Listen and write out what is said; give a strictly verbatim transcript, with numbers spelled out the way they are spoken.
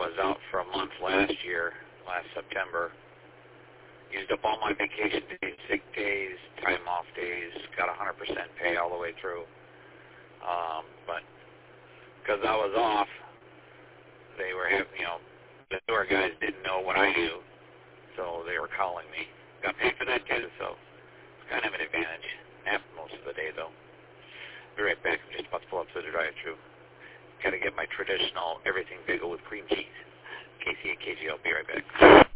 was out for a month last year, last September. Used up all my vacation days, sick days, time off days, got one hundred percent pay all the way through. Um, but because I was off, they were having, you know, the newer guys didn't know what I knew, so they were calling me. Got paid for that too, so it's kind of an advantage. Nap most of the day though. Be right back. I'm just about to pull up to the drive-thru. Got to get my traditional everything bagel with cream cheese. K C and K G. I'll be right back.